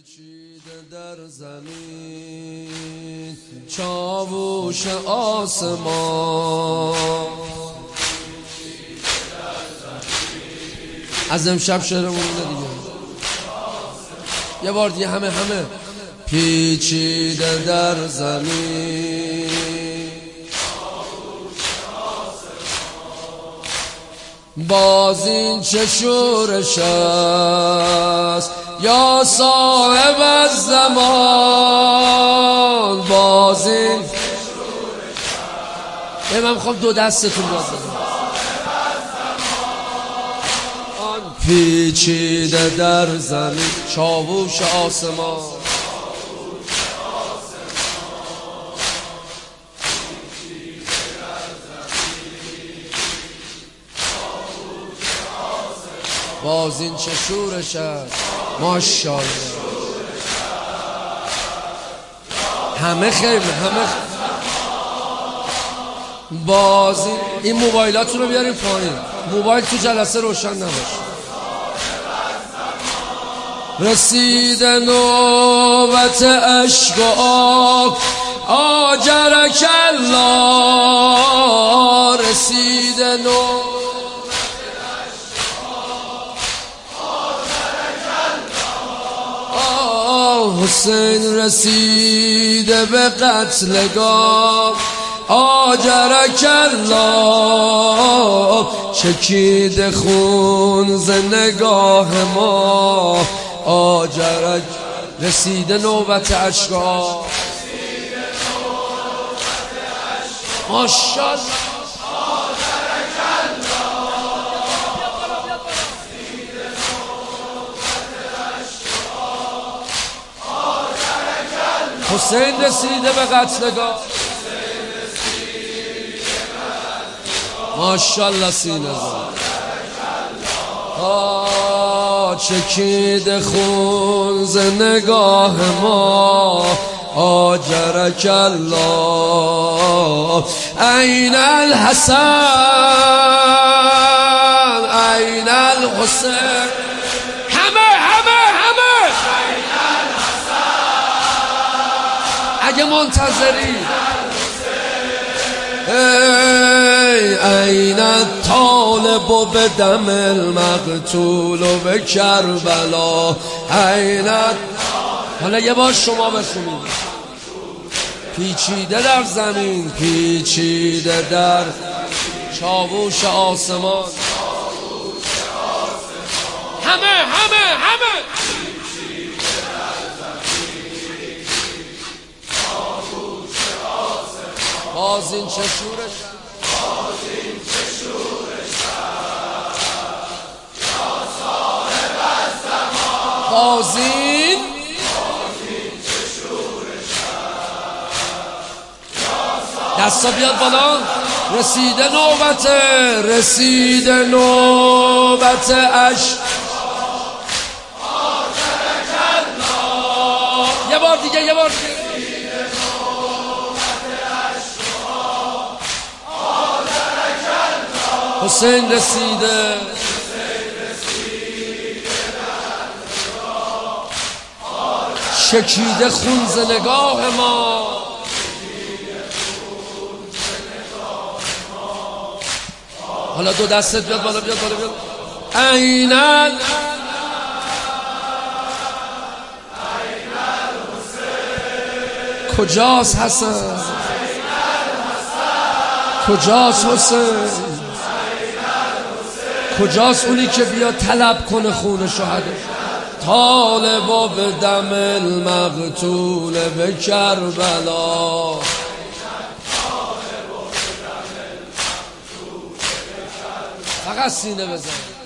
پیچیده در زمین چاووش آسمان از امشب شعرمون دیگه یه بار دیگه همه پیچیده در زمین باز این چه شورش است یا صاحب الزمان باز این من میخوام دو دستتون باز بدم آن پیچیده در زمین چاووش آسمان باز این چه شورش است ماشاءالله همه خیلی باز این موبایلاتون رو بیاریم پایین موبایل تو جلسه روشن نباشه رسیده نوبت عشق و آجرک الله رسیده نوبت حسین رسیده به قتلگاه آجرک الله چکیده خون ز نگاه ما آجرک رسیده نوبت عشقا ماشاءالله حسین رسیده به قتلگاه ماشاءالله سینه چکیده خون ز نگاه ما آجرک الله این الحسن این الحسین اگه منتظری این الطالب به دم المقتول و به کربلا این حالا یه بار شما بخونید پیچیده در زمین پیچیده در چاووش آسمان همه باز این چه شورش یا صاحب الزمان باز این چه شورش دستا بیاد بالا رسیده نوبت عشق یه بار دیگه حسین رسیده شکیده خون ز نگاه ما حالا دو دستت بیاد بالا بیاد این کجاست حسن کجاست حسین کجاست اونی که بیا طلب کنه خون شهدا طالب و به دم المقتول به کربلا فقط سینه بزن